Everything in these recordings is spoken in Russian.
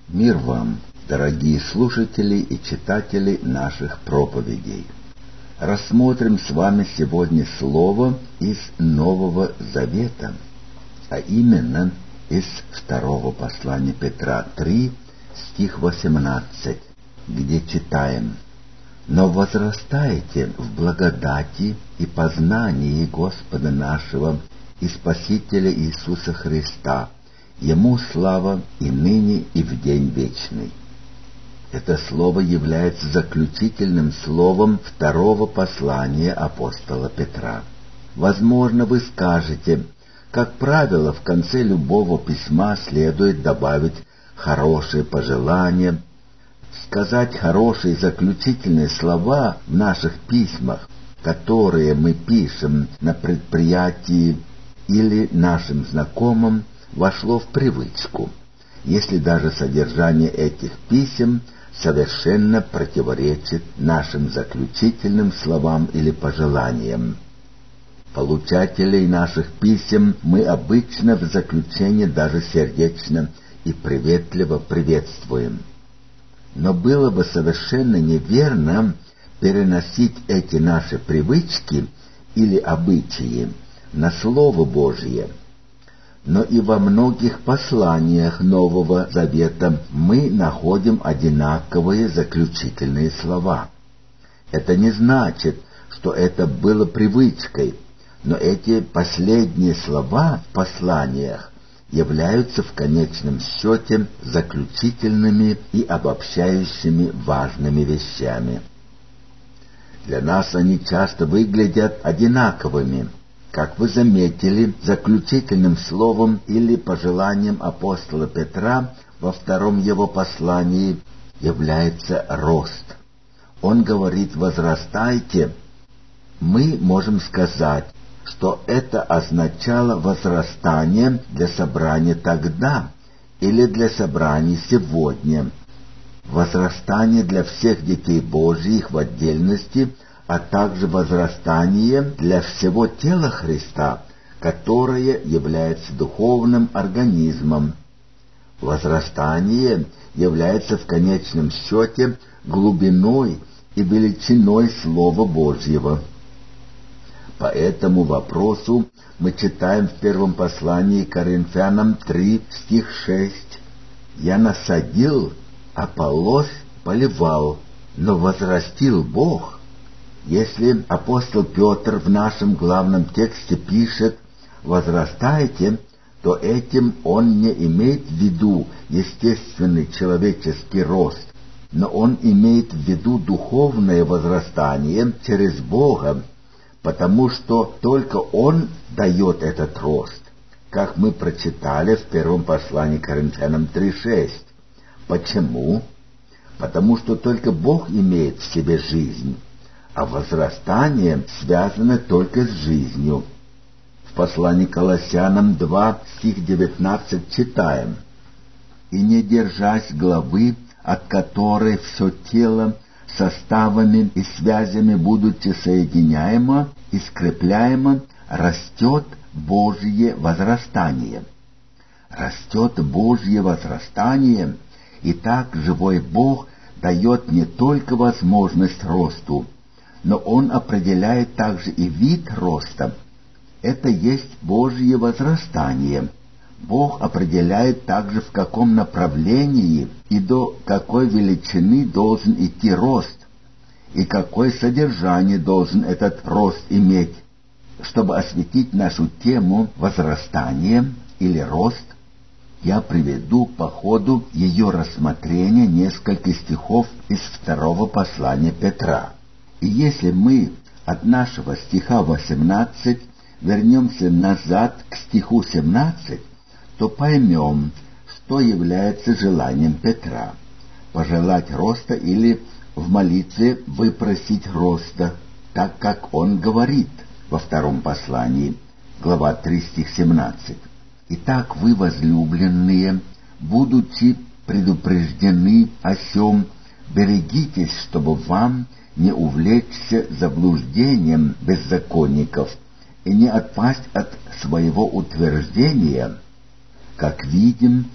Мир вам, дорогие слушатели и читатели наших проповедей. Рассмотрим с вами сегодня слово из Нового Завета, а именно из второго послания Петра 3, стих 18, где читаем: «Но возрастайте в благодати и познании Господа нашего и Спасителя Иисуса Христа, Ему слава и ныне, и в день вечный». Это слово является заключительным словом второго послания апостола Петра. Возможно, вы скажете: как правило, в конце любого письма следует добавить хорошие пожелания, сказать хорошие заключительные слова в наших письмах, которые мы пишем на предприятии или нашим знакомым, вошло в привычку, если даже содержание этих писем совершенно противоречит нашим заключительным словам или пожеланиям. Получателей наших писем мы обычно в заключение даже сердечно и приветливо приветствуем. Но было бы совершенно неверно переносить эти наши привычки или обычаи на Слово Божье. Но и во многих посланиях Нового Завета мы находим одинаковые заключительные слова. Это не значит, что это было привычкой, но эти последние слова в посланиях являются в конечном счете заключительными и обобщающими важными вещами. Для нас они часто выглядят одинаковыми. Как вы заметили, заключительным словом или пожеланием апостола Петра во втором его послании является рост. Он говорит: «возрастайте». Мы можем сказать, что это означало возрастание для собрания тогда или для собраний сегодня, возрастание для всех детей Божьих в отдельности, а также возрастание для всего тела Христа, которое является духовным организмом. Возрастание является в конечном счете глубиной и величиной Слова Божьего. По этому вопросу мы читаем в первом послании Коринфянам 3, стих 6: «Я насадил, Аполлос поливал, но возрастил Бог». Если апостол Петр в нашем главном тексте пишет «возрастайте», то этим он не имеет в виду естественный человеческий рост, но он имеет в виду духовное возрастание через Бога, потому что только Он дает этот рост, как мы прочитали в первом послании Коринфянам 3:6. Почему? Потому что только Бог имеет в себе жизнь, а возрастание связано только с жизнью. В послании Колоссянам 2, стих 19 читаем: «И не держась главы, от которой все тело составами и связями, будучи соединяемо и скрепляемо, растет Божье возрастание». Растет Божье возрастание, и так живой Бог дает не только возможность росту, но Он определяет также и вид роста. Это есть Божье возрастание. Бог определяет также, в каком направлении и до какой величины должен идти рост, и какое содержание должен этот рост иметь. Чтобы осветить нашу тему возрастание или рост, я приведу по ходу ее рассмотрения несколько стихов из второго послания Петра. И если мы от нашего стиха 18 вернемся назад к стиху 17, то поймем, что является желанием Петра — пожелать роста или в молитве выпросить роста, так как он говорит во втором послании, глава 3, стих 17. «Итак, вы, возлюбленные, будучи предупреждены о сем, берегитесь, чтобы вам не увлечься заблуждением беззаконников и не отпасть от своего утверждения, как видим, в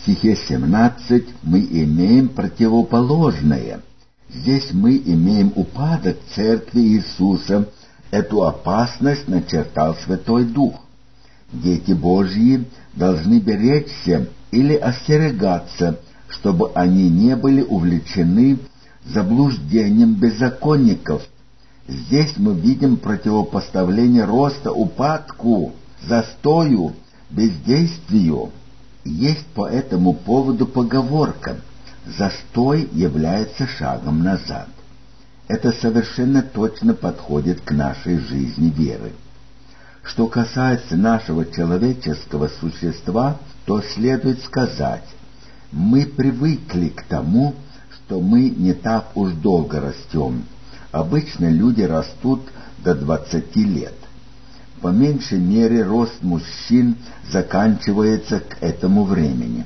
стихе 17 мы имеем противоположное. Здесь мы имеем упадок Церкви Иисуса. Эту опасность начертал Святой Дух. Дети Божьи должны беречься или остерегаться, чтобы они не были увлечены заблуждением беззаконников. Здесь мы видим противопоставление роста упадку, застою, бездействию. Есть по этому поводу поговорка: «Застой является шагом назад». Это совершенно точно подходит к нашей жизни веры. Что касается нашего человеческого существа, то следует сказать: мы привыкли к тому, что мы не так уж долго растем. Обычно люди растут до 20 лет. По меньшей мере рост мужчин заканчивается к этому времени.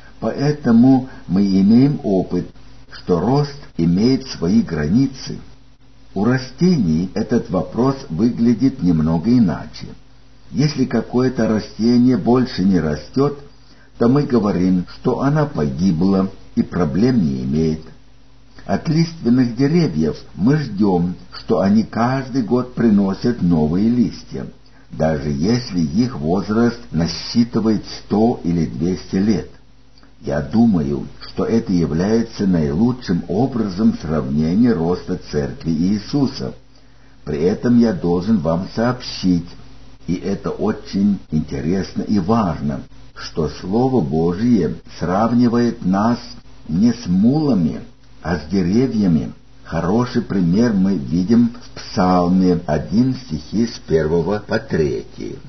Поэтому мы имеем опыт, что рост имеет свои границы. У растений этот вопрос выглядит немного иначе. Если какое-то растение больше не растет, то мы говорим, что оно погибло и проблем не имеет. От лиственных деревьев мы ждем, что они каждый год приносят новые листья, даже если их возраст насчитывает 100 или 200 лет. Я думаю, что это является наилучшим образом сравнения роста Церкви Иисуса. При этом я должен вам сообщить, и это очень интересно и важно, что Слово Божие сравнивает нас не с мулами, а с деревьями. Хороший пример мы видим в Псалме 1 стихи с 1 по 3.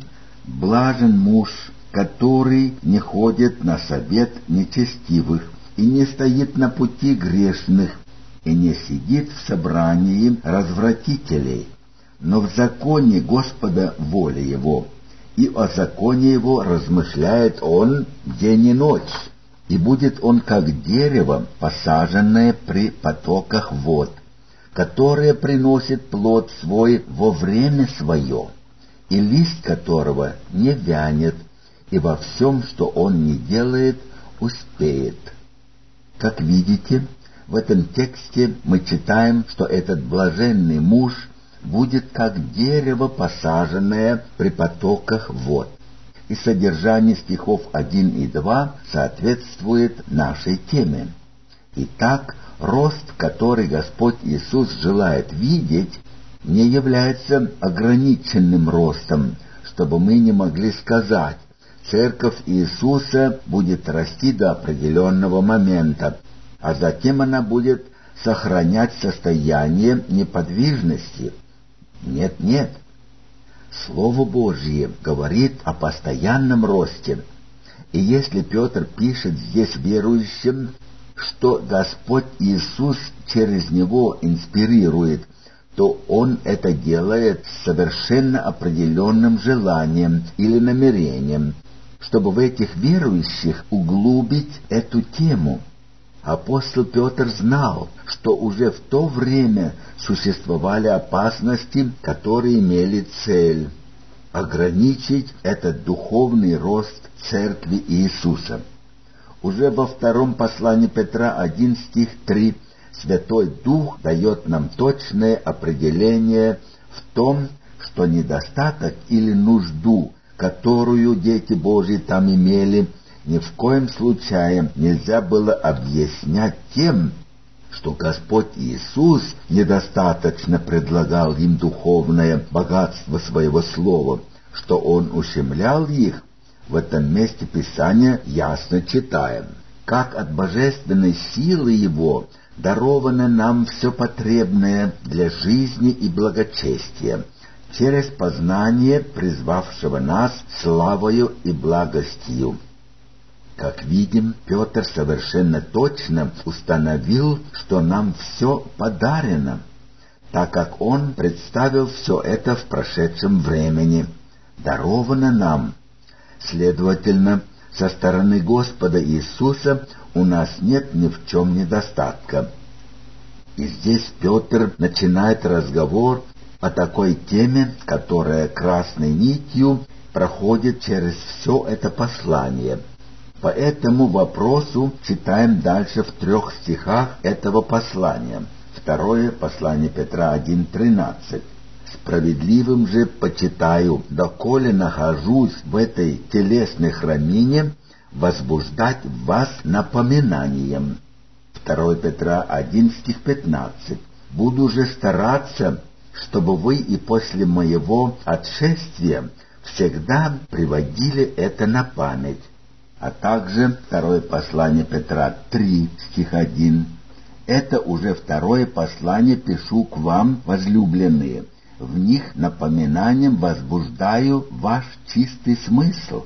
«Блажен муж, который не ходит на совет нечестивых, и не стоит на пути грешных, и не сидит в собрании развратителей, но в законе Господа воля его, и о законе его размышляет он день и ночь. И будет он как дерево, посаженное при потоках вод, которое приносит плод свой во время свое, и лист которого не вянет, и во всем, что он не делает, успеет». Как видите, в этом тексте мы читаем, что этот блаженный муж будет как дерево, посаженное при потоках вод. И содержание стихов 1 и 2 соответствует нашей теме. Итак, рост, который Господь Иисус желает видеть, не является ограниченным ростом, чтобы мы не могли сказать: Церковь Иисуса будет расти до определенного момента, а затем она будет сохранять состояние неподвижности. Нет. Слово Божье говорит о постоянном росте. И если Петр пишет здесь верующим, что Господь Иисус через него инспирирует, то Он это делает с совершенно определенным желанием или намерением, чтобы в этих верующих углубить эту тему. Апостол Петр знал, что уже в то время существовали опасности, которые имели цель ограничить этот духовный рост Церкви Иисуса. Уже во втором послании Петра 1 стих 3 Святой Дух дает нам точное определение в том, что недостаток или нужду, которую дети Божьи там имели, ни в коем случае нельзя было объяснять тем, что Господь Иисус недостаточно предлагал им духовное богатство своего слова, что Он ущемлял их. В этом месте Писания ясно читаем: «Как от божественной силы Его даровано нам все потребное для жизни и благочестия, через познание призвавшего нас славою и благостью». Как видим, Петр совершенно точно установил, что нам все подарено, так как он представил все это в прошедшем времени. Даровано нам. Следовательно, со стороны Господа Иисуса у нас нет ни в чем недостатка. И здесь Петр начинает разговор о такой теме, которая красной нитью проходит через все это послание. По этому вопросу читаем дальше в 3 стихах этого послания. Второе послание Петра 1:13. «Справедливым же почитаю, доколе нахожусь в этой телесной храмине, возбуждать в вас напоминанием». 2 Петра 1 стих 15. «Буду же стараться, чтобы вы и после моего отшествия всегда приводили это на память». А также 2 послание Петра 3 стих 1. «Это уже 2 послание пишу к вам, возлюбленные. В них напоминанием возбуждаю ваш чистый смысл».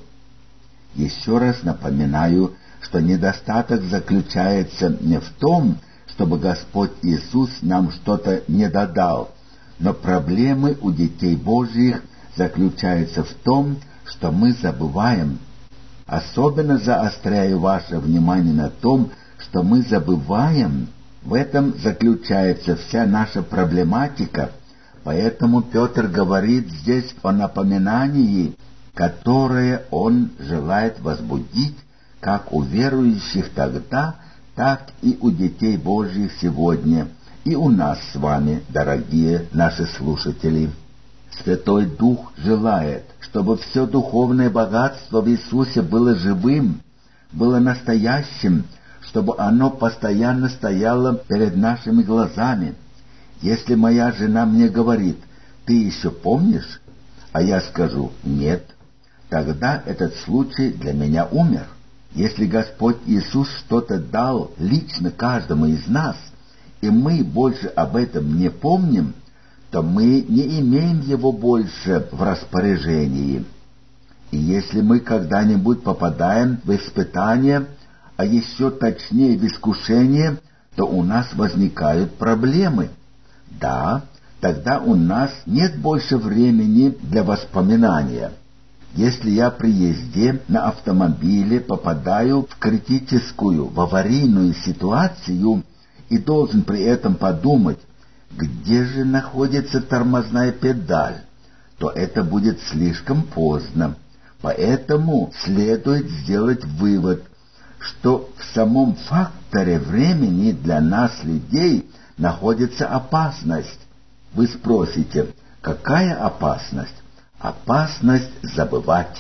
Еще раз напоминаю, что недостаток заключается не в том, чтобы Господь Иисус нам что-то не додал, но проблемы у детей Божьих заключаются в том, что мы забываем. Особенно заостряю ваше внимание на том, что мы забываем. В этом заключается вся наша проблематика. Поэтому Петр говорит здесь о напоминании, которое он желает возбудить как у верующих тогда, так и у детей Божьих сегодня, и у нас с вами, дорогие наши слушатели. Святой Дух желает, чтобы все духовное богатство в Иисусе было живым, было настоящим, чтобы оно постоянно стояло перед нашими глазами. Если моя жена мне говорит: «Ты еще помнишь?», а я скажу: «Нет», тогда этот случай для меня умер. Если Господь Иисус что-то дал лично каждому из нас, и мы больше об этом не помним, то мы не имеем его больше в распоряжении. И если мы когда-нибудь попадаем в испытание, а еще точнее в искушение, то у нас возникают проблемы. Да, тогда у нас нет больше времени для воспоминания. Если я при езде на автомобиле попадаю в критическую, в аварийную ситуацию и должен при этом подумать, где же находится тормозная педаль, то это будет слишком поздно. Поэтому следует сделать вывод, что в самом факторе времени для нас, людей, находится опасность. Вы спросите, какая опасность? Опасность забывать.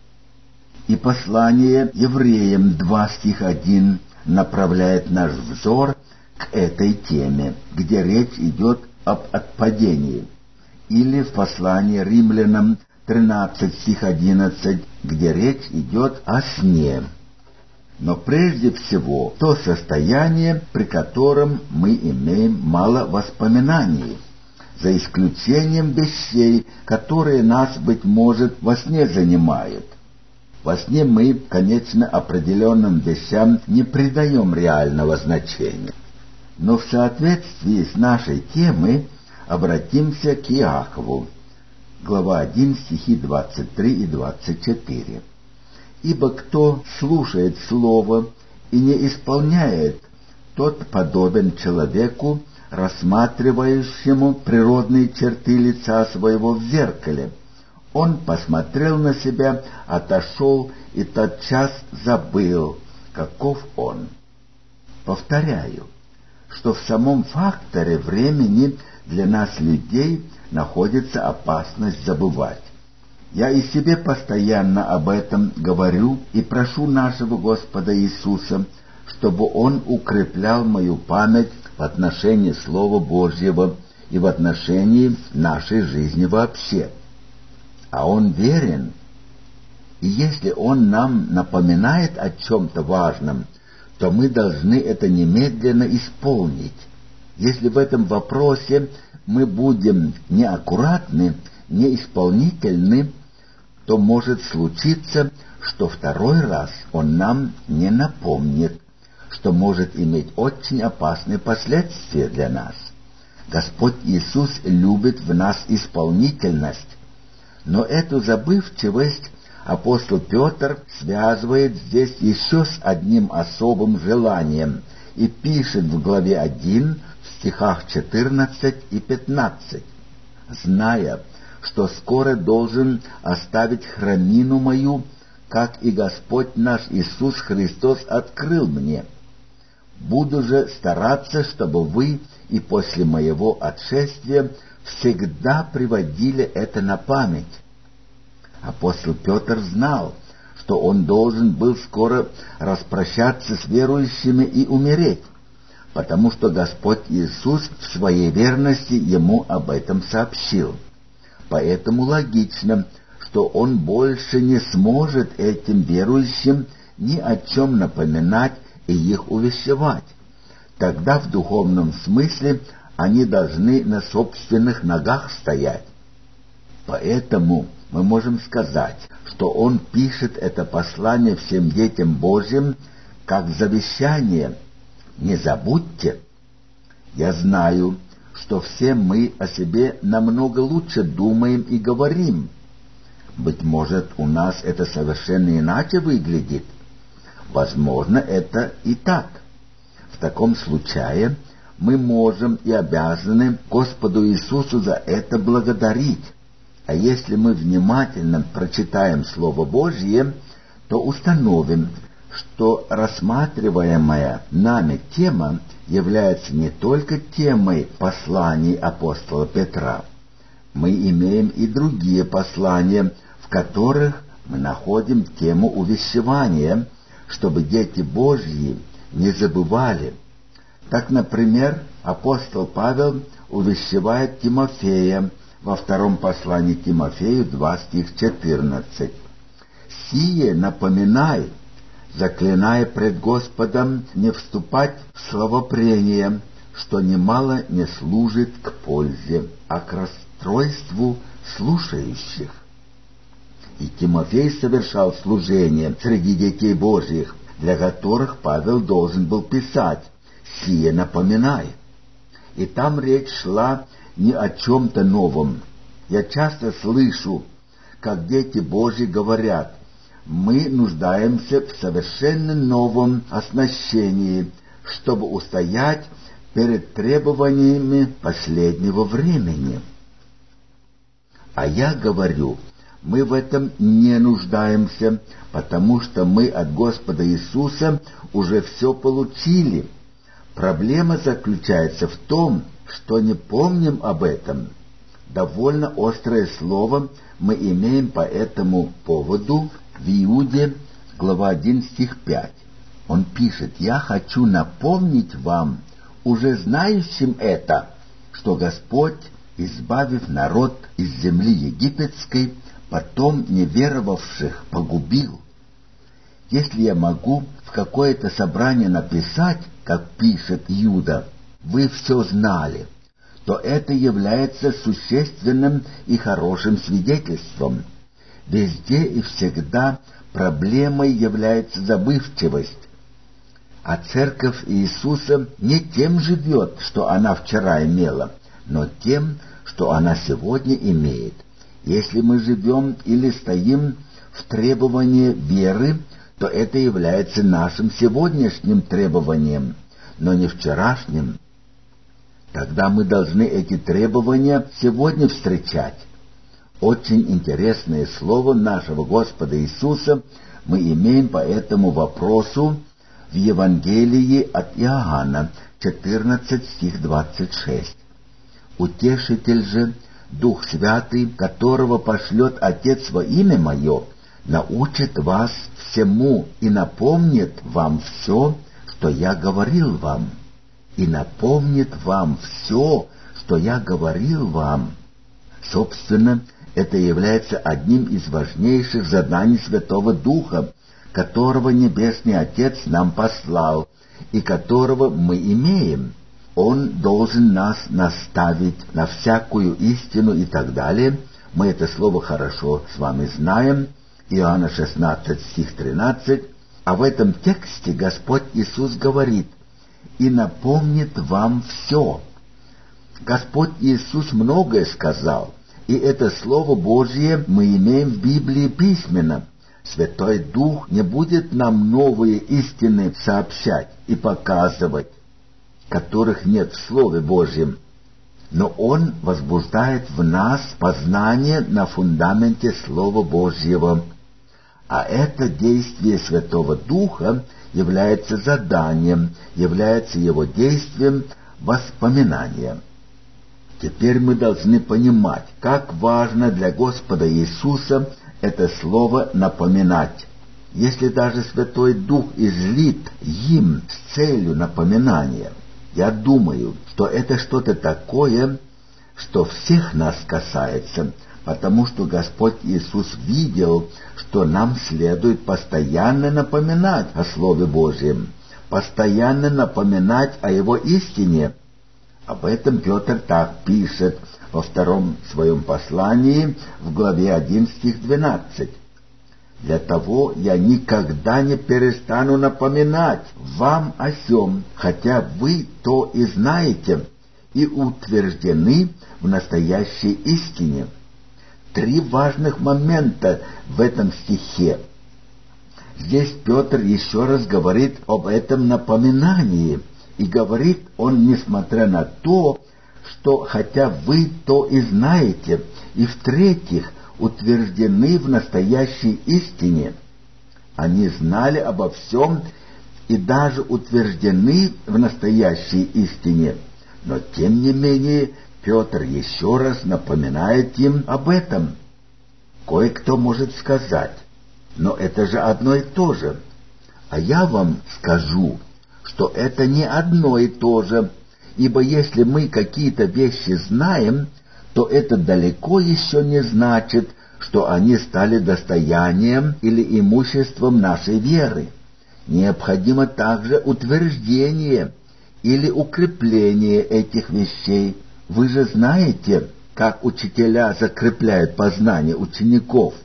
И послание евреям 2 стих 1 направляет наш взор к этой теме, где речь идет об отпадении. Или в послании римлянам 13 стих 11, где речь идет о сне. Но прежде всего то состояние, при котором мы имеем мало воспоминаний, за исключением вещей, которые нас, быть может, во сне занимают. Во сне мы, конечно, определенным вещам не придаем реального значения. Но в соответствии с нашей темой обратимся к Иакову, глава 1, стихи 23 и 24. «Ибо кто слушает слово и не исполняет, тот подобен человеку, рассматривающему природные черты лица своего в зеркале. Он посмотрел на себя, отошел и тотчас забыл, каков он». Повторяю, что в самом факторе времени для нас, людей, находится опасность забывать. Я и себе постоянно об этом говорю и прошу нашего Господа Иисуса, чтобы Он укреплял мою память в отношении Слова Божьего и в отношении нашей жизни вообще. А Он верен, и если Он нам напоминает о чем-то важном, то мы должны это немедленно исполнить. Если в этом вопросе мы будем неаккуратны, неисполнительны, то может случиться, что второй раз Он нам не напомнит, что может иметь очень опасные последствия для нас. Господь Иисус любит в нас исполнительность, но эту забывчивость апостол Петр связывает здесь еще с одним особым желанием и пишет в главе 1 в стихах 14 и 15. «Зная, что скоро должен оставить храмину мою, как и Господь наш Иисус Христос открыл мне. Буду же стараться, чтобы вы и после моего отшествия всегда приводили это на память». Апостол Петр знал, что он должен был скоро распрощаться с верующими и умереть, потому что Господь Иисус в своей верности ему об этом сообщил. Поэтому логично, что он больше не сможет этим верующим ни о чем напоминать и их увещевать. Тогда в духовном смысле они должны на собственных ногах стоять. Поэтому мы можем сказать, что он пишет это послание всем детям Божьим как завещание: «Не забудьте». Я знаю, что все мы о себе намного лучше думаем и говорим. Быть может, у нас это совершенно иначе выглядит. Возможно, это и так. В таком случае мы можем и обязаны Господу Иисусу за это благодарить. А если мы внимательно прочитаем Слово Божье, то установим, что рассматриваемая нами тема является не только темой посланий апостола Петра. Мы имеем и другие послания, в которых мы находим тему увещевания, чтобы дети Божьи не забывали. Так, например, апостол Павел увещевает Тимофея во втором послании Тимофею 2 стих 14. «Сие напоминай, заклиная пред Господом не вступать в словопрение, что немало не служит к пользе, а к расстройству слушающих». И Тимофей совершал служение среди детей Божьих, для которых Павел должен был писать: «Сие напоминай». И там речь шла не о чем-то новом. Я часто слышу, как дети Божьи говорят: «Мы нуждаемся в совершенно новом оснащении, чтобы устоять перед требованиями последнего времени». А я говорю, мы в этом не нуждаемся, потому что мы от Господа Иисуса уже все получили. Проблема заключается в том, что не помним об этом. Довольно острое слово мы имеем по этому поводу в Иуде, глава 1, стих 5. Он пишет: «Я хочу напомнить вам, уже знающим это, что Господь, избавив народ из земли египетской, потом неверовавших погубил». Если я могу в какое-то собрание написать, как пишет Иуда, «Вы все знали», то это является существенным и хорошим свидетельством. Везде и всегда проблемой является забывчивость. А Церковь Иисуса не тем живет, что она вчера имела, но тем, что она сегодня имеет. Если мы живем или стоим в требовании веры, то это является нашим сегодняшним требованием, но не вчерашним. Тогда мы должны эти требования сегодня встречать. Очень интересное слово нашего Господа Иисуса мы имеем по этому вопросу в Евангелии от Иоанна, 14 стих 26. «Утешитель же, Дух Святый, которого пошлет Отец во имя Мое, научит вас всему и напомнит вам все, что Я говорил вам». И напомнит вам все, что я говорил вам. Собственно, это является одним из важнейших заданий Святого Духа, которого Небесный Отец нам послал, и которого мы имеем. Он должен нас наставить на всякую истину и так далее. Мы это слово хорошо с вами знаем. Иоанна 16, стих 13. А в этом тексте Господь Иисус говорит: «И напомнит вам все». Господь Иисус многое сказал, и это Слово Божье мы имеем в Библии письменно. Святой Дух не будет нам новые истины сообщать и показывать, которых нет в Слове Божьем, но Он возбуждает в нас познание на фундаменте Слова Божьего. А это действие Святого Духа является заданием, является его действием воспоминания. Теперь мы должны понимать, как важно для Господа Иисуса это слово «напоминать». Если даже Святой Дух излит им с целью напоминания, я думаю, что это что-то такое, что всех нас касается, потому что Господь Иисус видел, что нам следует постоянно напоминать о Слове Божьем, постоянно напоминать о Его истине. Об этом Петр так пишет во втором своем послании в главе 1, стих 12. «Для того я никогда не перестану напоминать вам о сем, хотя вы то и знаете, и утверждены в настоящей истине». 3 важных момента в этом стихе. Здесь Петр еще раз говорит об этом напоминании, и говорит он, несмотря на то, что хотя вы то и знаете, и в-третьих, утверждены в настоящей истине. Они знали обо всем и даже утверждены в настоящей истине, но тем не менее Петр еще раз напоминает им об этом. Кое-кто может сказать: но это же одно и то же. А я вам скажу, что это не одно и то же, ибо если мы какие-то вещи знаем, то это далеко еще не значит, что они стали достоянием или имуществом нашей веры. Необходимо также утверждение или укрепление этих вещей. Вы же знаете, как учителя закрепляют познание учеников.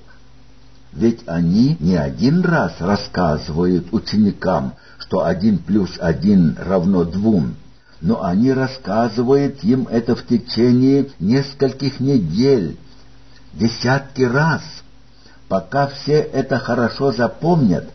Ведь они не один раз рассказывают ученикам, что 1 + 1 равно 2, но они рассказывают им это в течение нескольких недель, десятки раз, пока все это хорошо запомнят.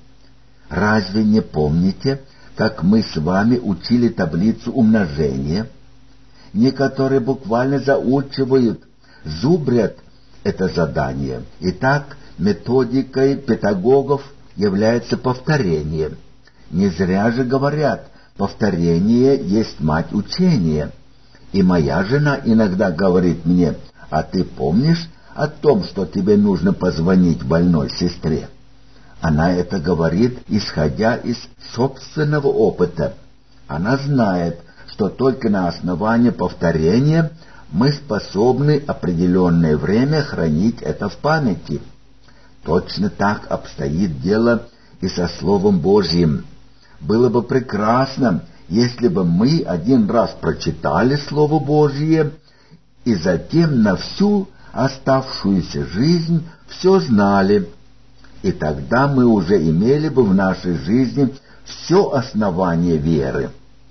Разве не помните, как мы с вами учили таблицу умножения? Некоторые буквально заучивают, зубрят это задание. Итак, методикой педагогов является повторение. Не зря же говорят: повторение есть мать учения. И моя жена иногда говорит мне: а ты помнишь о том, что тебе нужно позвонить больной сестре? Она это говорит, исходя из собственного опыта. Она знает, что только на основании повторения мы способны определенное время хранить это в памяти. Точно так обстоит дело и со Словом Божьим. Было бы прекрасно, если бы мы один раз прочитали Слово Божье и затем на всю оставшуюся жизнь все знали, и тогда мы уже имели бы в нашей жизни все основание веры.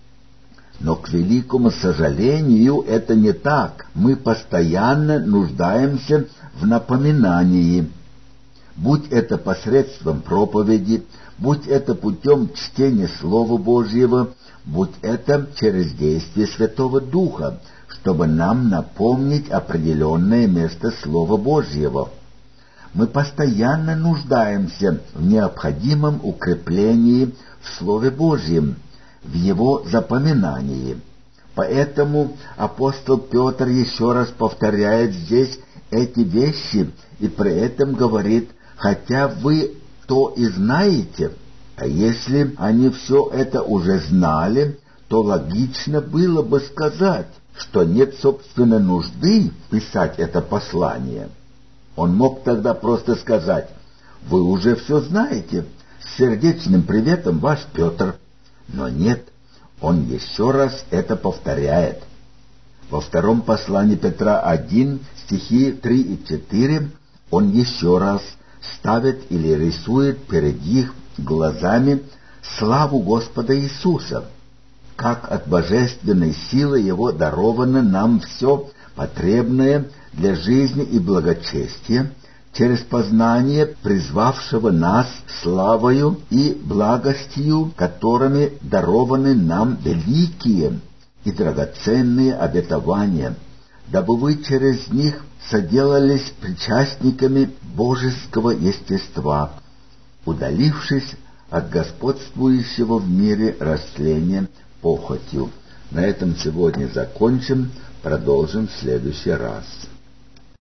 Но, к великому сожалению, это не так. Мы постоянно нуждаемся в напоминании. Будь это посредством проповеди, будь это путем чтения Слова Божьего, будь это через действие Святого Духа, чтобы нам напомнить определенное место Слова Божьего. Мы постоянно нуждаемся в необходимом укреплении в Слове Божьем, в его запоминании. Поэтому апостол Петр еще раз повторяет здесь эти вещи и при этом говорит: хотя вы то и знаете. А если они все это уже знали, то логично было бы сказать, что нет собственной нужды писать это послание. Он мог тогда просто сказать: вы уже все знаете, с сердечным приветом, ваш Петр. Но нет, он еще раз это повторяет. Во втором послании Петра 1, стихи 3 и 4, он еще раз ставит или рисует перед их глазами славу Господа Иисуса, как от божественной силы Его даровано нам все потребное для жизни и благочестия, через познание призвавшего нас славою и благостью, которыми дарованы нам великие и драгоценные обетования, дабы вы через них соделались причастниками божеского естества, удалившись от господствующего в мире растления похотью. На этом сегодня закончим, продолжим в следующий раз.